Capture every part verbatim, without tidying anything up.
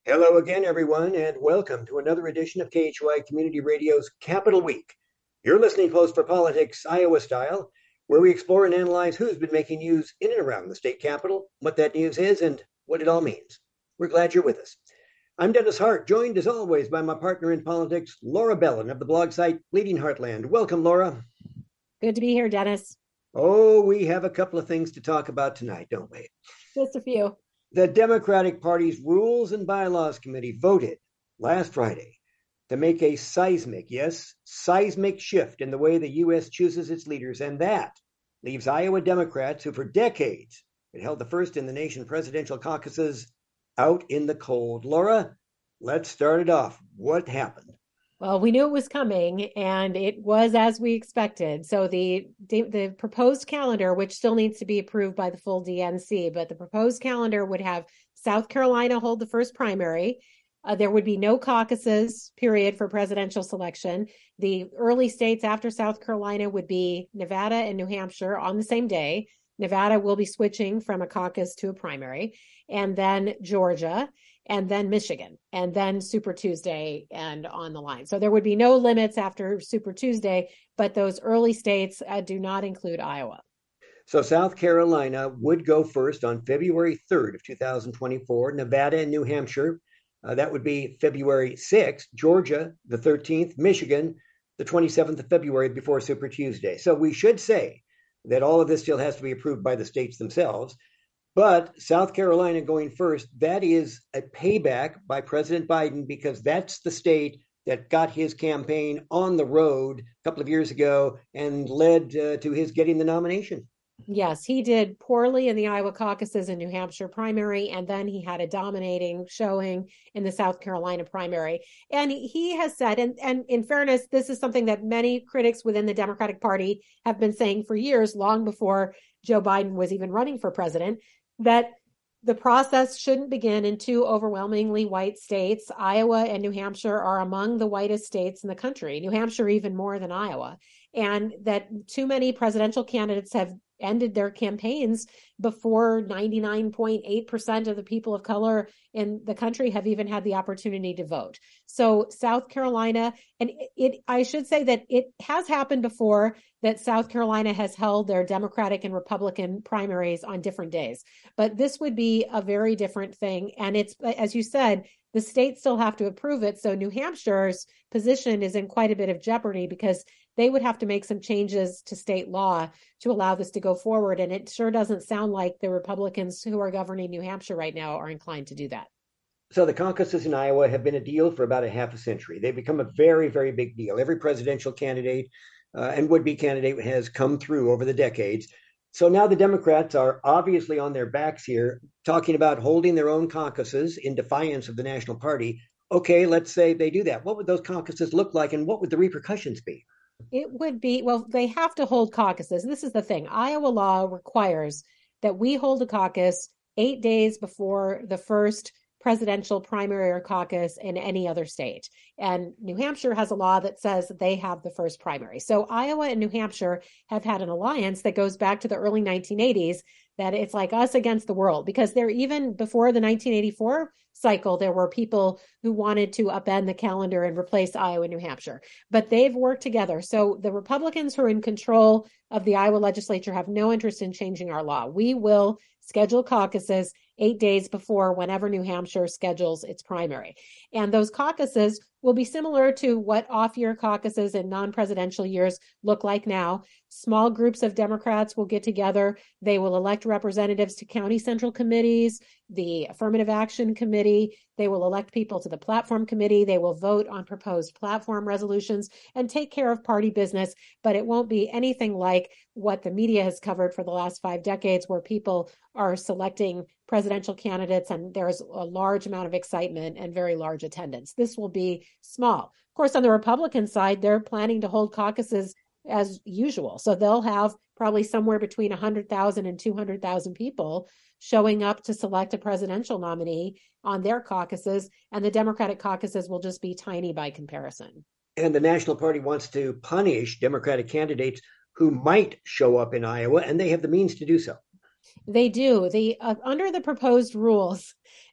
Hello again, everyone, and welcome to another edition of K H Y Community Radio's Capital Week. Your listening post for politics, Iowa style, where we explore and analyze who's been making news in and around the state capital, what that news is, and what it all means. We're glad you're with us. I'm Dennis Hart, joined as always by my partner in politics, Laura Bellin of the blog site Bleeding Heartland. Welcome, Laura. Good to be here, Dennis. Oh, we have a couple of things to talk about tonight, don't we? Just a few. The Democratic Party's Rules and Bylaws Committee voted last Friday to make a seismic, yes, seismic shift in the way the U S chooses its leaders, and that leaves Iowa Democrats, who for decades had held the first in the nation presidential caucuses, out in the cold. Laura, let's start it off. What happened? Well, we knew it was coming, and it was as we expected. So the the proposed calendar, which still needs to be approved by the full D N C, but the proposed calendar would have South Carolina hold the first primary. Uh, there would be no caucuses, period, for presidential selection. The early states after South Carolina would be Nevada and New Hampshire on the same day. Nevada will be switching from a caucus to a primary, and then Georgia, and then Michigan, and then Super Tuesday and on the line. So there would be no limits after Super Tuesday, but those early states uh, do not include Iowa. So South Carolina would go first on February third of two thousand twenty-four, Nevada and New Hampshire. Uh, that would be February sixth, Georgia, the thirteenth, Michigan, the twenty-seventh of February before Super Tuesday. So we should say that all of this still has to be approved by the states themselves. But South Carolina going first, that is a payback by President Biden because that's the state that got his campaign on the road a couple of years ago and led uh, to his getting the nomination. Yes, he did poorly in the Iowa caucuses and New Hampshire primary, and then he had a dominating showing in the South Carolina primary. And he has said, and, and in fairness, this is something that many critics within the Democratic Party have been saying for years, long before Joe Biden was even running for president, that the process shouldn't begin in two overwhelmingly white states. Iowa and New Hampshire are among the whitest states in the country, New Hampshire even more than Iowa, and that too many presidential candidates have ended their campaigns before ninety-nine point eight percent of the people of color in the country have even had the opportunity to vote. So South Carolina, and it, it I should say that it has happened before that South Carolina has held their Democratic and Republican primaries on different days. But this would be a very different thing. And it's, as you said, the states still have to approve it. So New Hampshire's position is in quite a bit of jeopardy because they would have to make some changes to state law to allow this to go forward. And it sure doesn't sound like the Republicans who are governing New Hampshire right now are inclined to do that. So the caucuses in Iowa have been a deal for about a half a century. They've become a very, very big deal. Every presidential candidate uh, and would-be candidate has come through over the decades. So now the Democrats are obviously on their backs here, talking about holding their own caucuses in defiance of the National Party. Okay, let's say they do that. What would those caucuses look like, and what would the repercussions be? It would be, well, they have to hold caucuses. And this is the thing. Iowa law requires that we hold a caucus eight days before the first presidential primary or caucus in any other state. And New Hampshire has a law that says that they have the first primary. So Iowa and New Hampshire have had an alliance that goes back to the early nineteen eighties, that it's like us against the world, because they're even before the nineteen eighty-four cycle, there were people who wanted to upend the calendar and replace Iowa and New Hampshire, but they've worked together. So the Republicans who are in control of the Iowa legislature have no interest in changing our law. We will schedule caucuses eight days before whenever New Hampshire schedules its primary. And those caucuses will be similar to what off-year caucuses in non-presidential years look like now. Small groups of Democrats will get together. They will elect representatives to county central committees, the affirmative action committee. They will elect people to the platform committee. They will vote on proposed platform resolutions and take care of party business. But it won't be anything like what the media has covered for the last five decades, where people are selecting presidential candidates and there's a large amount of excitement and very large attendance. This will be small. Of course, on the Republican side, they're planning to hold caucuses as usual. So they'll have probably somewhere between one hundred thousand and two hundred thousand people showing up to select a presidential nominee on their caucuses, and the Democratic caucuses will just be tiny by comparison. And the National Party wants to punish Democratic candidates who might show up in Iowa, and they have the means to do so. They do. The uh, under the proposed rules,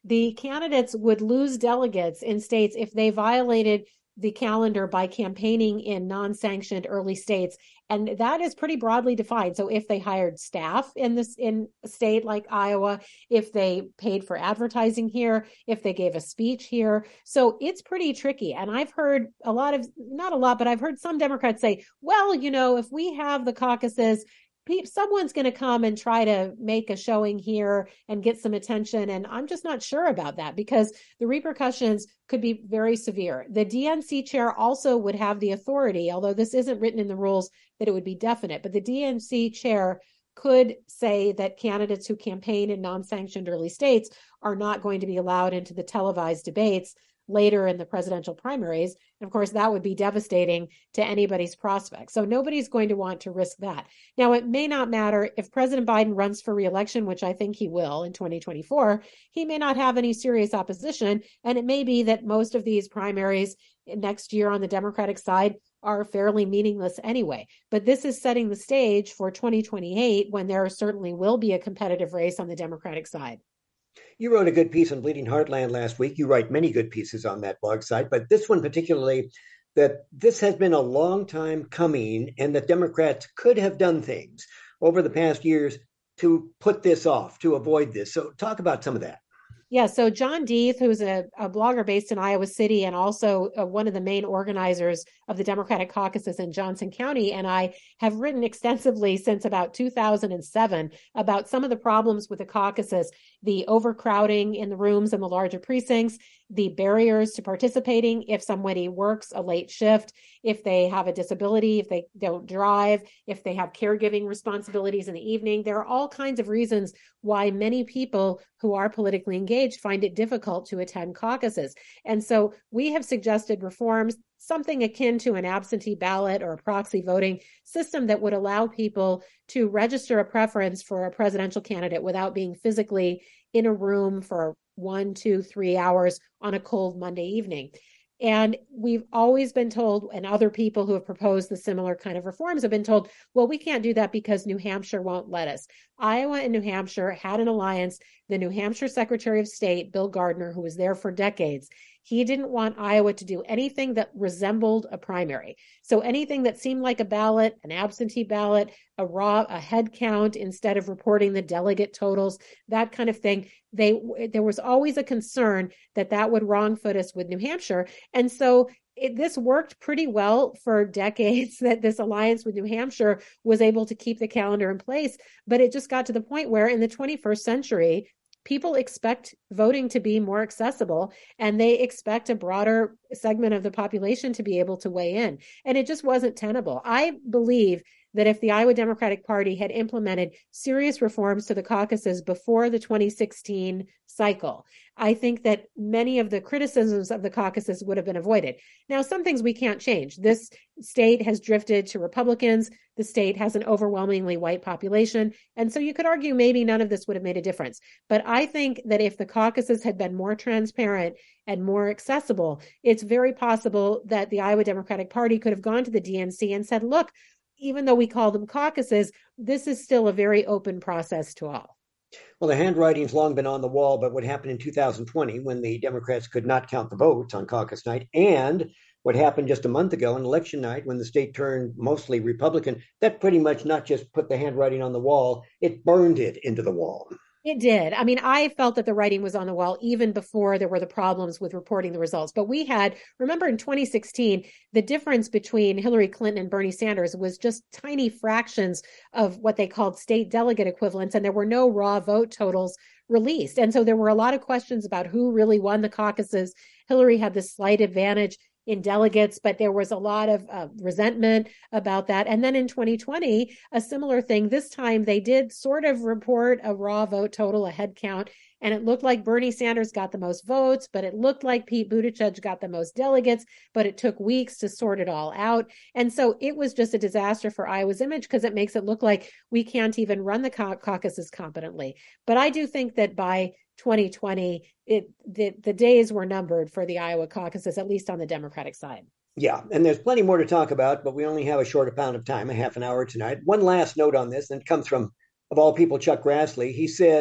The candidates would lose delegates in states if they violated the calendar by campaigning in non-sanctioned early states, and that is pretty broadly defined. So if they hired staff in this in a state like Iowa, if they paid for advertising here, if they gave a speech here, so it's pretty tricky. And I've heard a lot of, not a lot, but I've heard some Democrats say, well, you know, if we have the caucuses, someone's going to come and try to make a showing here and get some attention. And I'm just not sure about that because the repercussions could be very severe. The D N C chair also would have the authority, although this isn't written in the rules that it would be definite, but the D N C chair could say that candidates who campaign in non-sanctioned early states are not going to be allowed into the televised debates later in the presidential primaries. And of course, that would be devastating to anybody's prospects. So nobody's going to want to risk that. Now, it may not matter if President Biden runs for reelection, which I think he will in twenty twenty-four, he may not have any serious opposition. And it may be that most of these primaries next year on the Democratic side are fairly meaningless anyway. But this is setting the stage for twenty twenty-eight when there certainly will be a competitive race on the Democratic side. You wrote a good piece on Bleeding Heartland last week. You write many good pieces on that blog site, but this one particularly, that this has been a long time coming and that Democrats could have done things over the past years to put this off, to avoid this. So talk about some of that. Yeah, so John Deeth, who's a, a blogger based in Iowa City and also uh, one of the main organizers of the Democratic caucuses in Johnson County, and I have written extensively since about two thousand seven about some of the problems with the caucuses, the overcrowding in the rooms in the larger precincts, the barriers to participating if somebody works a late shift, if they have a disability, if they don't drive, if they have caregiving responsibilities in the evening. There are all kinds of reasons why many people who are politically engaged find it difficult to attend caucuses. And so we have suggested reforms, something akin to an absentee ballot or a proxy voting system that would allow people to register a preference for a presidential candidate without being physically in a room for one, two, three hours on a cold Monday evening. And we've always been told, and other people who have proposed the similar kind of reforms have been told, well, we can't do that because New Hampshire won't let us. Iowa and New Hampshire had an alliance. The New Hampshire Secretary of State, Bill Gardner, who was there for decades, he didn't want Iowa to do anything that resembled a primary. So anything that seemed like a ballot, an absentee ballot, a raw, a head count instead of reporting the delegate totals, that kind of thing. They, there was always a concern that that would wrong-foot us with New Hampshire. And so it, this worked pretty well for decades, that this alliance with New Hampshire was able to keep the calendar in place. But it just got to the point where in the twenty-first century, people expect voting to be more accessible and they expect a broader segment of the population to be able to weigh in. And it just wasn't tenable. I believe that if the Iowa Democratic Party had implemented serious reforms to the caucuses before the twenty sixteen cycle, I think that many of the criticisms of the caucuses would have been avoided. Now, some things we can't change. This state has drifted to Republicans. The state has an overwhelmingly white population. And so you could argue maybe none of this would have made a difference. But I think that if the caucuses had been more transparent and more accessible, it's very possible that the Iowa Democratic Party could have gone to the D N C and said, look, even though we call them caucuses, this is still a very open process to all. Well, the handwriting's long been on the wall, but what happened in two thousand twenty when the Democrats could not count the votes on caucus night, and what happened just a month ago on election night when the state turned mostly Republican, that pretty much not just put the handwriting on the wall, it burned it into the wall. It did. I mean, I felt that the writing was on the wall even before there were the problems with reporting the results. But we had, remember in twenty sixteen, the difference between Hillary Clinton and Bernie Sanders was just tiny fractions of what they called state delegate equivalents, and there were no raw vote totals released. And so there were a lot of questions about who really won the caucuses. Hillary had this slight advantage in delegates, but there was a lot of uh, resentment about that. And then in twenty twenty, a similar thing. This time they did sort of report a raw vote total, a head count, and it looked like Bernie Sanders got the most votes, but it looked like Pete Buttigieg got the most delegates, but it took weeks to sort it all out. And so it was just a disaster for Iowa's image because it makes it look like we can't even run the cau- caucuses competently. But I do think that by twenty twenty, it the, the days were numbered for the Iowa caucuses, at least on the Democratic side. Yeah, and there's plenty more to talk about, but we only have a short amount of time, a half an hour tonight. One last note on this, and it comes from, of all people, Chuck Grassley. He said,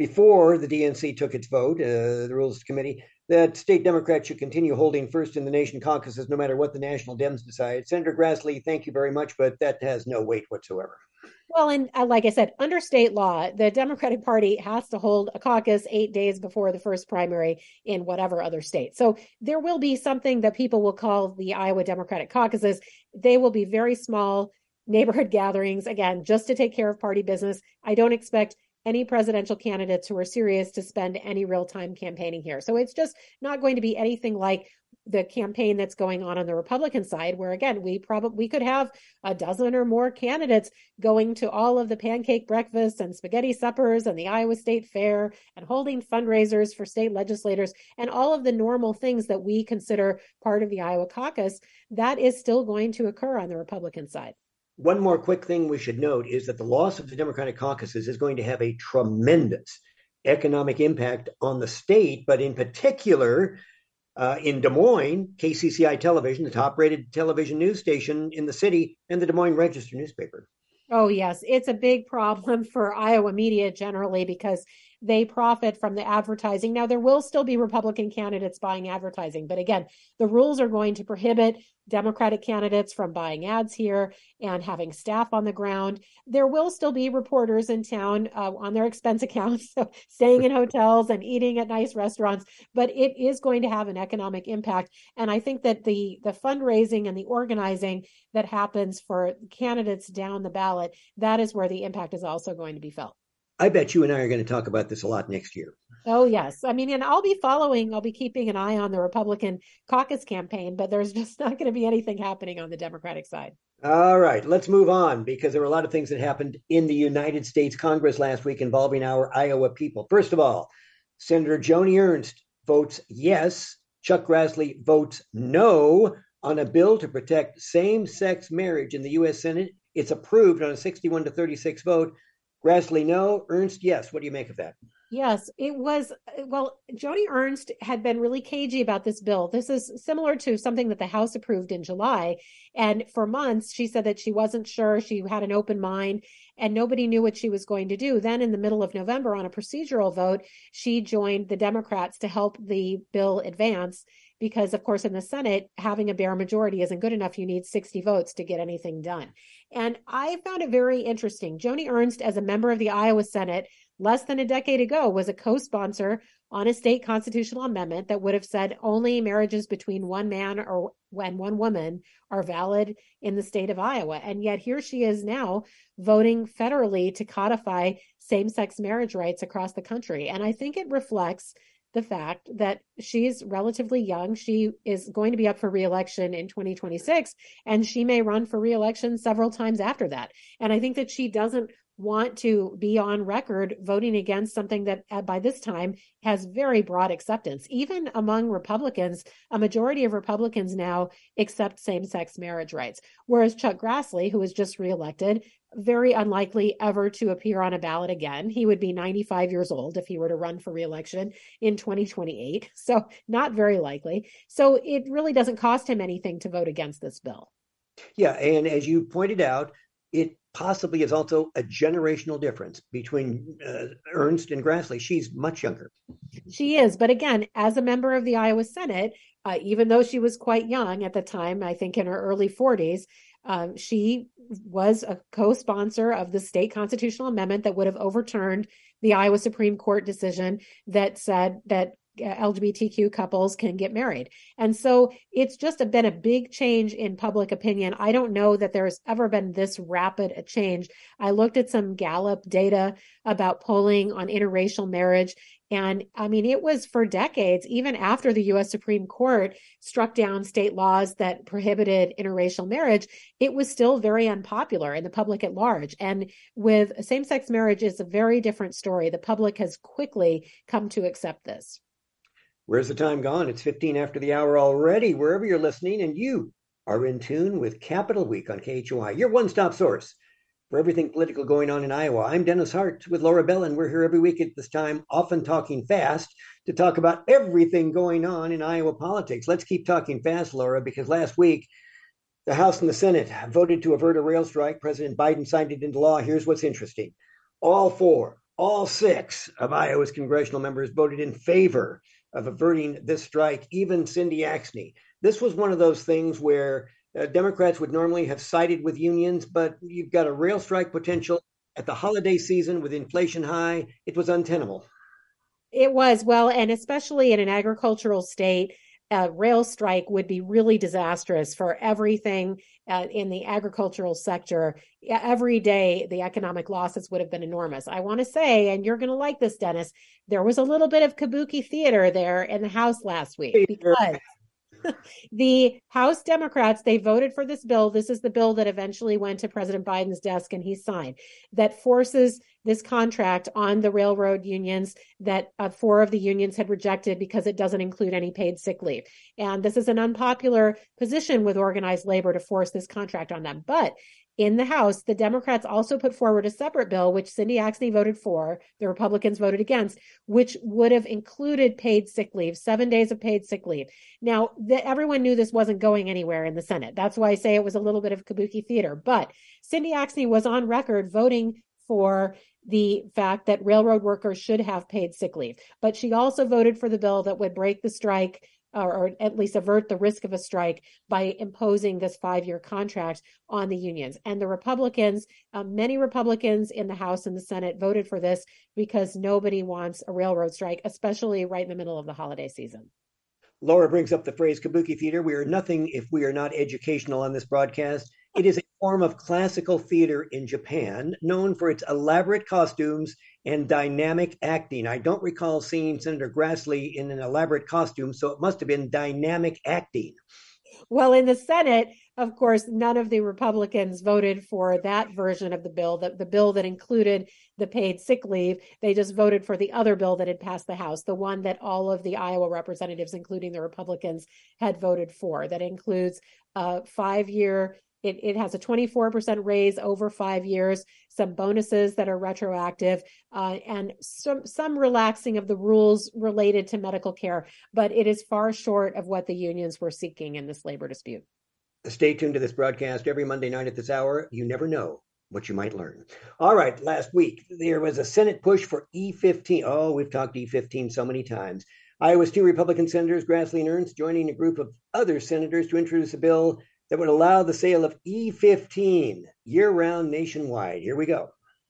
before the D N C took its vote, uh, the Rules Committee, that state Democrats should continue holding first in the nation caucuses no matter what the national Dems decide. Senator Grassley, thank you very much, but that has no weight whatsoever. Well, and uh, like I said, under state law, the Democratic Party has to hold a caucus eight days before the first primary in whatever other state. So there will be something that people will call the Iowa Democratic caucuses. They will be very small neighborhood gatherings, again, just to take care of party business. I don't expect any presidential candidates who are serious to spend any real time campaigning here. So it's just not going to be anything like the campaign that's going on on the Republican side, where again, we probably we could have a dozen or more candidates going to all of the pancake breakfasts and spaghetti suppers and the Iowa State Fair and holding fundraisers for state legislators and all of the normal things that we consider part of the Iowa caucus. That is still going to occur on the Republican side. One more quick thing we should note is that the loss of the Democratic caucuses is going to have a tremendous economic impact on the state, but in particular, uh, in Des Moines, K C C I Television, the top rated television news station in the city, and the Des Moines Register newspaper. Oh, yes. It's a big problem for Iowa media generally because they profit from the advertising. Now, there will still be Republican candidates buying advertising, but again, the rules are going to prohibit Democratic candidates from buying ads here and having staff on the ground. There will still be reporters in town uh, on their expense accounts, so staying in hotels and eating at nice restaurants, but it is going to have an economic impact. And I think that the, the fundraising and the organizing that happens for candidates down the ballot, that is where the impact is also going to be felt. I bet you and I are going to talk about this a lot next year. Oh, yes. I mean, and I'll be following, I'll be keeping an eye on the Republican caucus campaign, but there's just not going to be anything happening on the Democratic side. All right, let's move on because there were a lot of things that happened in the United States Congress last week involving our Iowa people. First of all, Senator Joni Ernst votes yes. Chuck Grassley votes no on a bill to protect same-sex marriage in the U S Senate. It's approved on a sixty-one to thirty-six vote. Grassley, no. Ernst, yes. What do you make of that? Yes, it was. Well, Joni Ernst had been really cagey about this bill. This is similar to something that the House approved in July. And for months, she said that she wasn't sure. She had an open mind and nobody knew what she was going to do. Then in the middle of November on a procedural vote, she joined the Democrats to help the bill advance. Because, of course, in the Senate, having a bare majority isn't good enough. You need sixty votes to get anything done. And I found it very interesting. Joni Ernst, as a member of the Iowa Senate, less than a decade ago, was a co-sponsor on a state constitutional amendment that would have said only marriages between one man or when one woman are valid in the state of Iowa. And yet here she is now voting federally to codify same-sex marriage rights across the country. And I think it reflects the fact that she's relatively young. She is going to be up for reelection in twenty twenty-six, and she may run for reelection several times after that. And I think that she doesn't want to be on record voting against something that uh, by this time has very broad acceptance. Even among Republicans, a majority of Republicans now accept same-sex marriage rights. Whereas Chuck Grassley, who was just reelected, very unlikely ever to appear on a ballot again. He would be ninety-five years old if he were to run for reelection in twenty twenty-eight. So not very likely. So it really doesn't cost him anything to vote against this bill. Yeah, and as you pointed out, it possibly is also a generational difference between uh, Ernst and Grassley. She's much younger. She is. But again, as a member of the Iowa Senate, uh, even though she was quite young at the time, I think in her early forties, um, she was a co-sponsor of the state constitutional amendment that would have overturned the Iowa Supreme Court decision that said that L G B T Q couples can get married. And so it's just a, been a big change in public opinion. I don't know that there's ever been this rapid a change. I looked at some Gallup data about polling on interracial marriage. And I mean, it was for decades, even after the U S Supreme Court struck down state laws that prohibited interracial marriage, it was still very unpopular in the public at large. And with same-sex marriage, it's a very different story. The public has quickly come to accept this. Where's the time gone? It's fifteen after the hour already, wherever you're listening, and you are in tune with Capital Week on K H O I, your one-stop source for everything political going on in Iowa. I'm Dennis Hart with Laura Bell, and we're here every week at this time, often talking fast, to talk about everything going on in Iowa politics. Let's keep talking fast, Laura, because last week, the House and the Senate voted to avert a rail strike. President Biden signed it into law. Here's what's interesting. All four, All six of Iowa's congressional members voted in favor of averting this strike, even Cindy Axne. This was one of those things where uh, Democrats would normally have sided with unions, but you've got a rail strike potential at the holiday season with inflation high. It was untenable. It was, well, and especially in an agricultural state, a rail strike would be really disastrous for everything uh, in the agricultural sector. Every day, the economic losses would have been enormous. I want to say, and you're going to like this, Dennis, there was a little bit of kabuki theater there in the House last week because the House Democrats, they voted for this bill. This is the bill that eventually went to President Biden's desk and he signed, that forces this contract on the railroad unions that uh, four of the unions had rejected because it doesn't include any paid sick leave. And this is an unpopular position with organized labor to force this contract on them. But in the House, the Democrats also put forward a separate bill, which Cindy Axne voted for, the Republicans voted against, which would have included paid sick leave, seven days of paid sick leave. Now, the, everyone knew this wasn't going anywhere in the Senate. That's why I say it was a little bit of kabuki theater. But Cindy Axne was on record voting for the fact that railroad workers should have paid sick leave. But she also voted for the bill that would break the strike, or, or at least avert the risk of a strike, by imposing this five-year contract on the unions. And the Republicans, uh, many Republicans in the House and the Senate voted for this because nobody wants a railroad strike, especially right in the middle of the holiday season. Laura brings up the phrase kabuki theater. We are nothing if we are not educational on this broadcast. It is a form of classical theater in Japan, known for its elaborate costumes and dynamic acting. I don't recall seeing Senator Grassley in an elaborate costume, so it must have been dynamic acting. Well, in the Senate, of course, none of the Republicans voted for that version of the bill, the, the bill that included the paid sick leave. They just voted for the other bill that had passed the House, the one that all of the Iowa representatives, including the Republicans, had voted for, that includes a five-year It, it has a twenty-four percent raise over five years, some bonuses that are retroactive, uh, and some, some relaxing of the rules related to medical care. But it is far short of what the unions were seeking in this labor dispute. Stay tuned to this broadcast every Monday night at this hour. You never know what you might learn. All right, last week, there was a Senate push for E fifteen. Oh, we've talked E fifteen so many times. Iowa's two Republican senators, Grassley and Ernst, joining a group of other senators to introduce a bill that would allow the sale of E fifteen year-round nationwide. Here we go.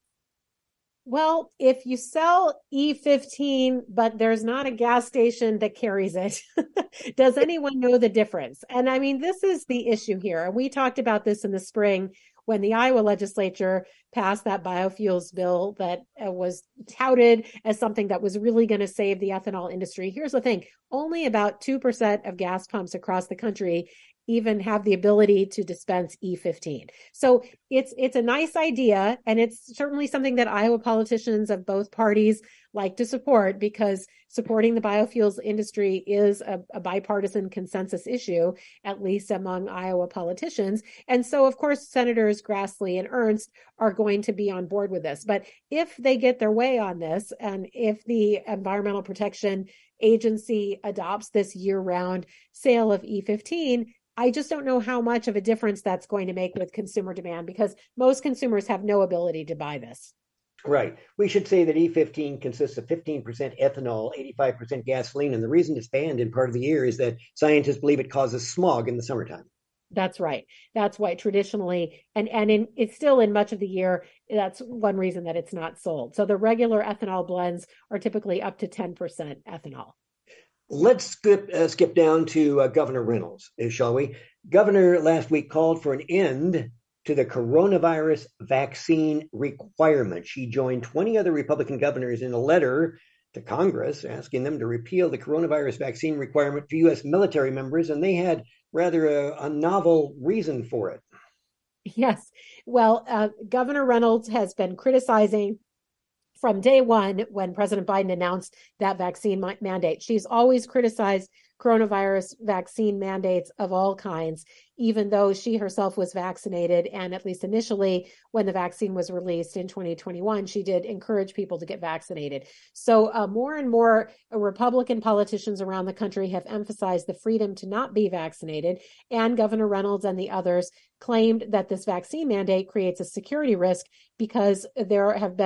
Well, if you sell E fifteen, but there's not a gas station that carries it, does anyone know the difference? And I mean, this is the issue here. And we talked about this in the spring when the Iowa legislature passed that biofuels bill that uh, was touted as something that was really going to save the ethanol industry. Here's the thing. Only about two percent of gas pumps across the country even have the ability to dispense E fifteen. So it's it's a nice idea, and it's certainly something that Iowa politicians of both parties like to support, because supporting the biofuels industry is a, a bipartisan consensus issue, at least among Iowa politicians. And so, of course, Senators Grassley and Ernst are going to be on board with this. But if they get their way on this, and if the Environmental Protection Agency adopts this year-round sale of E fifteen, I just don't know how much of a difference that's going to make with consumer demand, because most consumers have no ability to buy this. Right. We should say that E fifteen consists of fifteen percent ethanol, eighty-five percent gasoline. And the reason it's banned in part of the year is that scientists believe it causes smog in the summertime. That's right. That's why traditionally, and, and in, it's still in much of the year, that's one reason that it's not sold. So the regular ethanol blends are typically up to ten percent ethanol. Let's skip, uh, skip down to uh, Governor Reynolds, shall we? Governor last week called for an end to the coronavirus vaccine requirement. She joined twenty other Republican governors in a letter to Congress asking them to repeal the coronavirus vaccine requirement for U S military members, and they had rather a, a novel reason for it. Yes. Well, uh, Governor Reynolds has been criticizing from day one when President Biden announced that vaccine mandate. She's always criticized coronavirus vaccine mandates of all kinds, even though she herself was vaccinated. And at least initially, when the vaccine was released in twenty twenty-one, she did encourage people to get vaccinated. So uh, more and more Republican politicians around the country have emphasized the freedom to not be vaccinated. And Governor Reynolds and the others claimed that this vaccine mandate creates a security risk because there have been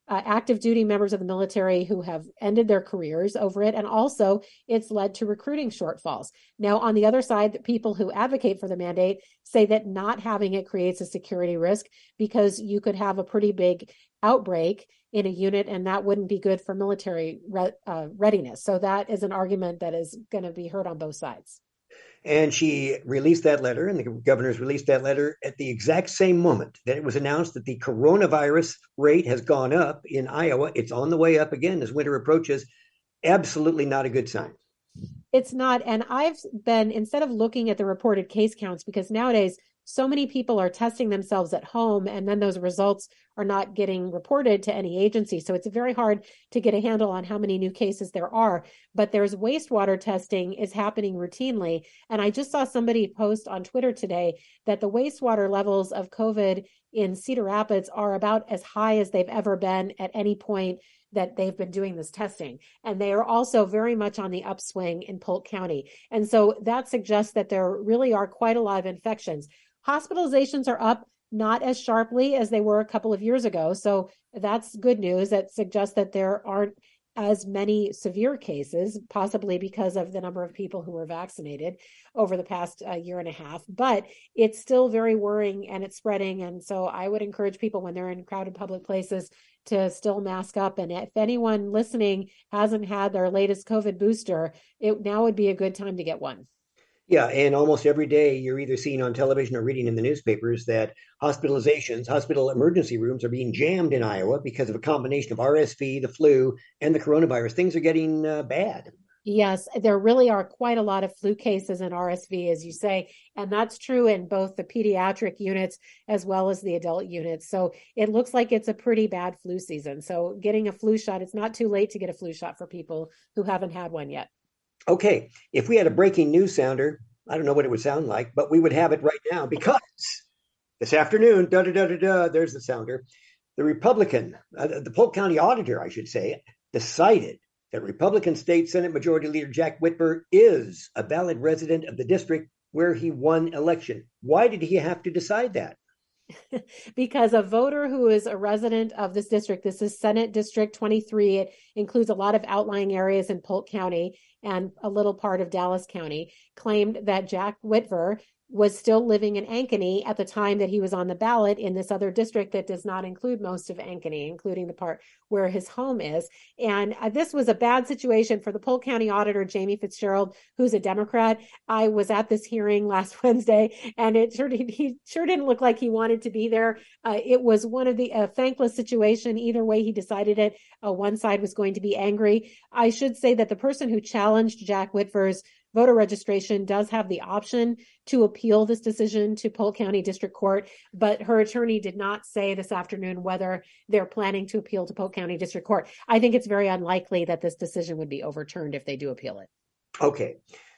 uh, active duty members of the military who have ended their careers over it. And also, it's led to recruiting shortfalls. Now, on the other side, the people who advocate for the mandate say that not having it creates a security risk because you could have a pretty big outbreak in a unit, and that wouldn't be good for military re- uh, readiness. So that is an argument that is going to be heard on both sides. And she released that letter, and the governors released that letter at the exact same moment that it was announced that the coronavirus rate has gone up in Iowa. It's on the way up again as winter approaches. Absolutely not a good sign. It's not. And I've been, instead of looking at the reported case counts, because nowadays so many people are testing themselves at home and then those results are not getting reported to any agency. So it's very hard to get a handle on how many new cases there are. But there's wastewater testing is happening routinely. And I just saw somebody post on Twitter today that the wastewater levels of COVID in Cedar Rapids are about as high as they've ever been at any point that they've been doing this testing. And they are also very much on the upswing in Polk County. And so that suggests that there really are quite a lot of infections. Hospitalizations are up, not as sharply as they were a couple of years ago. So that's good news. That suggests that there aren't as many severe cases, possibly because of the number of people who were vaccinated over the past uh, year and a half. But it's still very worrying and it's spreading. And so I would encourage people when they're in crowded public places to still mask up. And if anyone listening hasn't had their latest COVID booster, it now would be a good time to get one. Yeah, and almost every day you're either seeing on television or reading in the newspapers that hospitalizations, hospital emergency rooms are being jammed in Iowa because of a combination of R S V, the flu, and the coronavirus. Things are getting uh, bad. Yes, there really are quite a lot of flu cases and R S V, as you say, and that's true in both the pediatric units as well as the adult units. So it looks like it's a pretty bad flu season. So getting a flu shot, it's not too late to get a flu shot for people who haven't had one yet. Okay, if we had a breaking news sounder, I don't know what it would sound like, but we would have it right now because this afternoon, da da da da da, there's the sounder. The Republican, uh, the Polk County auditor, I should say, decided that Republican State Senate Majority Leader Jack Whitver is a valid resident of the district where he won election. Why did he have to decide that? Because a voter who is a resident of this district, this is Senate District twenty-three, it includes a lot of outlying areas in Polk County and a little part of Dallas County, claimed that Jack Whitver was still living in Ankeny at the time that he was on the ballot in this other district that does not include most of Ankeny, including the part where his home is. And uh, this was a bad situation for the Polk County auditor, Jamie Fitzgerald, who's a Democrat. I was at this hearing last Wednesday, and it sure did, he sure didn't look like he wanted to be there. Uh, it was one of the uh, thankless situation. Either way he decided it, uh, one side was going to be angry. I should say that the person who challenged Jack Whitver's voter registration does have the option to appeal this decision to Polk County District Court, but her attorney did not say this afternoon whether they're planning to appeal to Polk County District Court. I think it's very unlikely that this decision would be overturned if they do appeal it. Okay.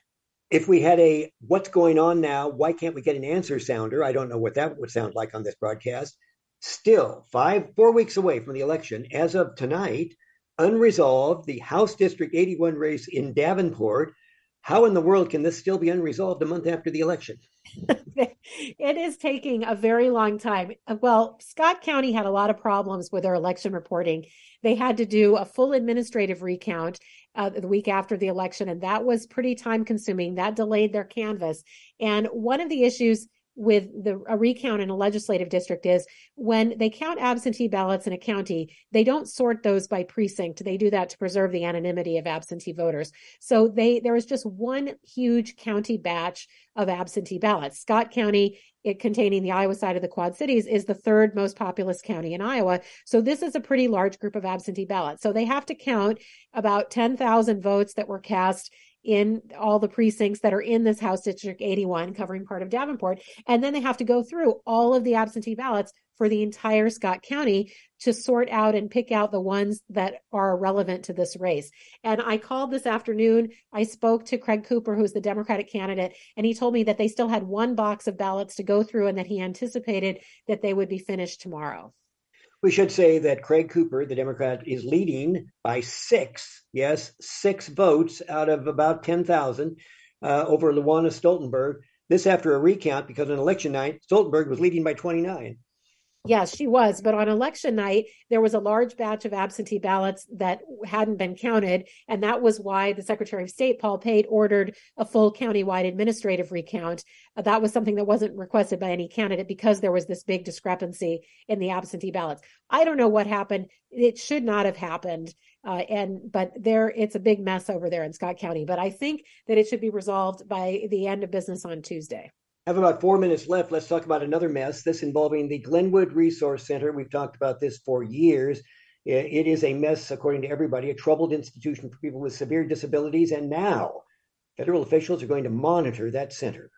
If we had a what's going on now, why can't we get an answer sounder? I don't know what that would sound like on this broadcast. Still, five, four weeks away from the election, as of tonight, unresolved, the House District eighty-one race in Davenport. How in the world can this still be unresolved a month after the election? It is taking a very long time. Well, Scott County had a lot of problems with their election reporting. They had to do a full administrative recount uh, the week after the election, and that was pretty time consuming. That delayed their canvass. And one of the issues with the a recount in a legislative district is when they count absentee ballots in a county, they don't sort those by precinct. They do that to preserve the anonymity of absentee voters. So they there is just one huge county batch of absentee ballots. Scott County, it containing the Iowa side of the Quad Cities, is the third most populous county in Iowa. So this is a pretty large group of absentee ballots. So they have to count about ten thousand votes that were cast in all the precincts that are in this House District eighty-one, covering part of Davenport. And then they have to go through all of the absentee ballots for the entire Scott County to sort out and pick out the ones that are relevant to this race. And I called this afternoon. I spoke to Craig Cooper, who's the Democratic candidate, and he told me that they still had one box of ballots to go through and that he anticipated that they would be finished tomorrow. We should say that Craig Cooper, the Democrat, is leading by six, yes, six votes out of about ten thousand uh, over Luana Stoltenberg. This after a recount because on election night, Stoltenberg was leading by twenty-nine. Yes, she was. But on election night, there was a large batch of absentee ballots that hadn't been counted. And that was why the Secretary of State, Paul Pate, ordered a full countywide administrative recount. Uh, that was something that wasn't requested by any candidate because there was this big discrepancy in the absentee ballots. I don't know what happened. It should not have happened. Uh, and but there, it's a big mess over there in Scott County. But I think that it should be resolved by the end of business on Tuesday. Have about four minutes left. Let's talk about another mess, this involving the Glenwood Resource Center. We've talked about this for years. It is a mess, according to everybody, a troubled institution for people with severe disabilities. And now federal officials are going to monitor that center.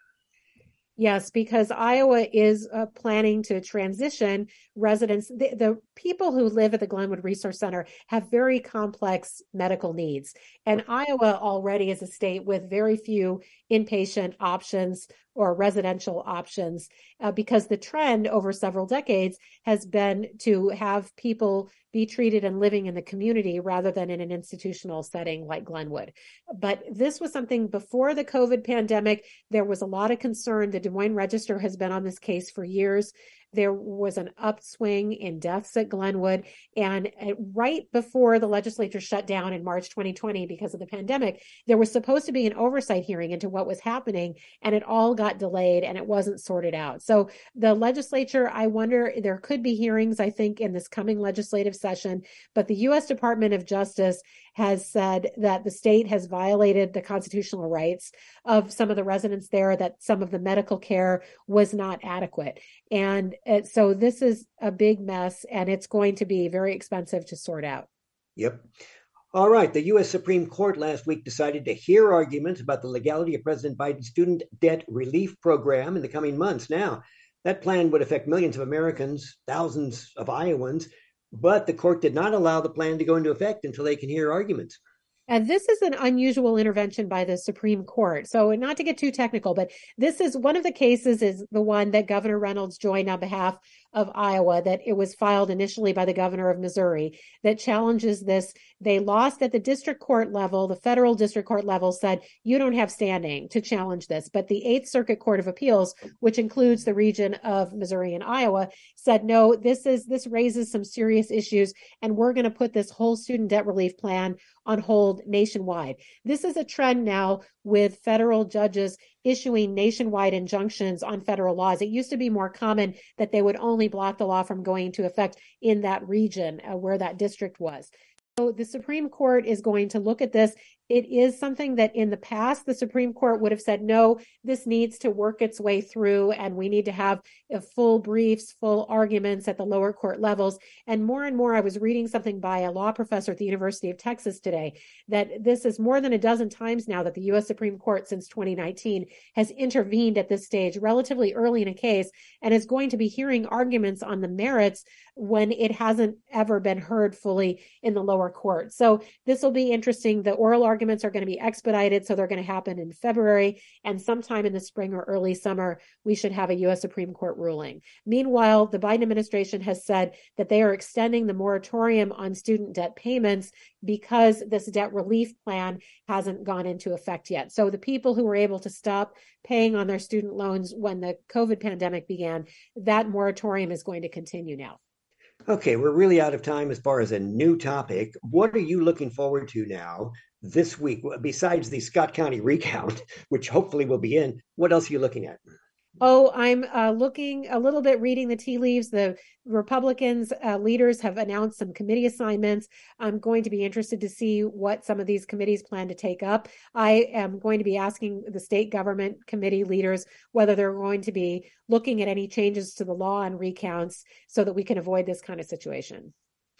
Yes, because Iowa is uh, planning to transition residents. The, the people who live at the Glenwood Resource Center have very complex medical needs. And Iowa already is a state with very few inpatient options or residential options uh, because the trend over several decades has been to have people be treated and living in the community rather than in an institutional setting like Glenwood. But this was something before the COVID pandemic. There was a lot of concern. The Des Moines Register has been on this case for years. There was an upswing in deaths at Glenwood. And right before the legislature shut down in March twenty twenty because of the pandemic, there was supposed to be an oversight hearing into what was happening, and it all got delayed and it wasn't sorted out. So the legislature, I wonder, there could be hearings, I think, in this coming legislative session, but the U S Department of Justice has said that the state has violated the constitutional rights of some of the residents there, that some of the medical care was not adequate. And it, so this is a big mess, and it's going to be very expensive to sort out. Yep. All right. The U S Supreme Court last week decided to hear arguments about the legality of President Biden's student debt relief program in the coming months. Now, that plan would affect millions of Americans, thousands of Iowans, but the court did not allow the plan to go into effect until they can hear arguments. And this is an unusual intervention by the Supreme Court. So not to get too technical, but this is one of the cases is the one that Governor Reynolds joined on behalf of Iowa, that it was filed initially by the governor of Missouri, that challenges this. They lost at the district court level. The federal district court level said, you don't have standing to challenge this. But the Eighth Circuit Court of Appeals, which includes the region of Missouri and Iowa, said, no, this is this raises some serious issues, and we're going to put this whole student debt relief plan on hold nationwide. This is a trend now with federal judges issuing nationwide injunctions on federal laws. It used to be more common that they would only block the law from going into effect in that region uh, where that district was. So the Supreme Court is going to look at this. It is something that in the past, the Supreme Court would have said, no, this needs to work its way through, and we need to have uh, full briefs, full arguments at the lower court levels. And more and more, I was reading something by a law professor at the University of Texas today, that this is more than a dozen times now that the U S Supreme Court since twenty nineteen has intervened at this stage relatively early in a case, and is going to be hearing arguments on the merits when it hasn't ever been heard fully in the lower court. So this will be interesting. The oral arguments Arguments are going to be expedited, so they're going to happen in February, and sometime in the spring or early summer, we should have a U S Supreme Court ruling. Meanwhile, the Biden administration has said that they are extending the moratorium on student debt payments because this debt relief plan hasn't gone into effect yet. So the people who were able to stop paying on their student loans when the COVID pandemic began, that moratorium is going to continue now. Okay, we're really out of time as far as a new topic. What are you looking forward to now this week, besides the Scott County recount, which hopefully will be in? What else are you looking at? Oh, I'm uh, looking a little bit, reading the tea leaves. The Republicans uh, leaders have announced some committee assignments. I'm going to be interested to see what some of these committees plan to take up. I am going to be asking the state government committee leaders whether they're going to be looking at any changes to the law on recounts so that we can avoid this kind of situation.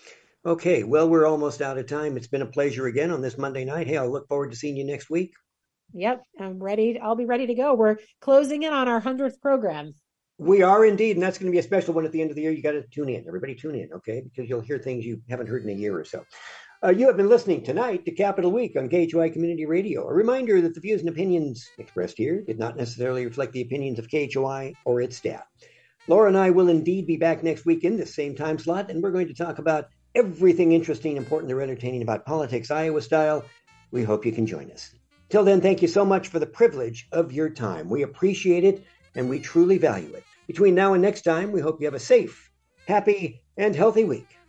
Okay, well, we're almost out of time. It's been a pleasure again on this Monday night. Hey, I'll look forward to seeing you next week. Yep, I'm ready. I'll be ready to go. We're closing in on our hundredth program. We are indeed, and that's going to be a special one at the end of the year. You got to tune in. Everybody tune in, okay? Because you'll hear things you haven't heard in a year or so. Uh, you have been listening tonight to Capital Week on K H O I Community Radio. A reminder that the views and opinions expressed here did not necessarily reflect the opinions of K H O I or its staff. Laura and I will indeed be back next week in this same time slot, and we're going to talk about everything interesting, important, or entertaining about politics, Iowa style. We hope you can join us. Till then, thank you so much for the privilege of your time. We appreciate it, and we truly value it. Between now and next time, we hope you have a safe happy and healthy week.